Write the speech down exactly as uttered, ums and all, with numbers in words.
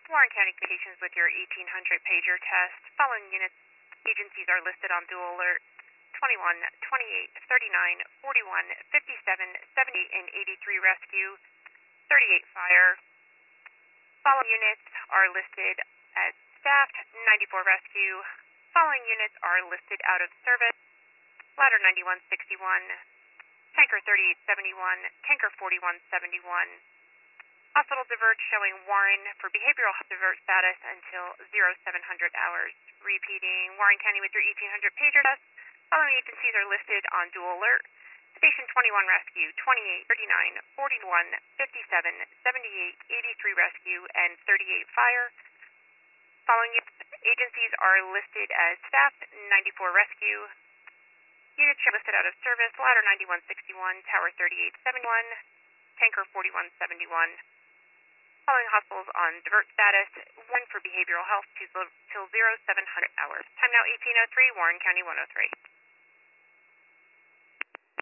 Warren County Communications with your eighteen hundred pager test. Following units, agencies are listed on dual alert: twenty-one, twenty-eight, thirty-nine, forty-one, fifty-seven, seventy-eight, and eighty-three rescue, thirty-eight fire. Following units are listed as staffed: ninety-four rescue. Following units are listed out of service: ladder ninety-one sixty-one, tanker thirty-eight seventy-one, tanker forty-one seventy-one. Hospital divert showing Warren for behavioral health divert status until oh seven hundred hours. Repeating, Warren County with your eighteen hundred pager test. Following agencies are listed on dual alert: Station twenty-one rescue, twenty-eight, thirty-nine, forty-one, fifty-seven, seventy-eight, eighty-three rescue, and thirty-eight fire. Following agencies are listed as staffed: ninety-four rescue. Units are listed out of service: ladder ninety-one sixty-one, tower thirty-eight seventy-one, tanker forty-one seventy-one. Following hospitals on divert status: one for behavioral health till oh seven hundred hours. Time now eighteen oh three, Warren County one oh three.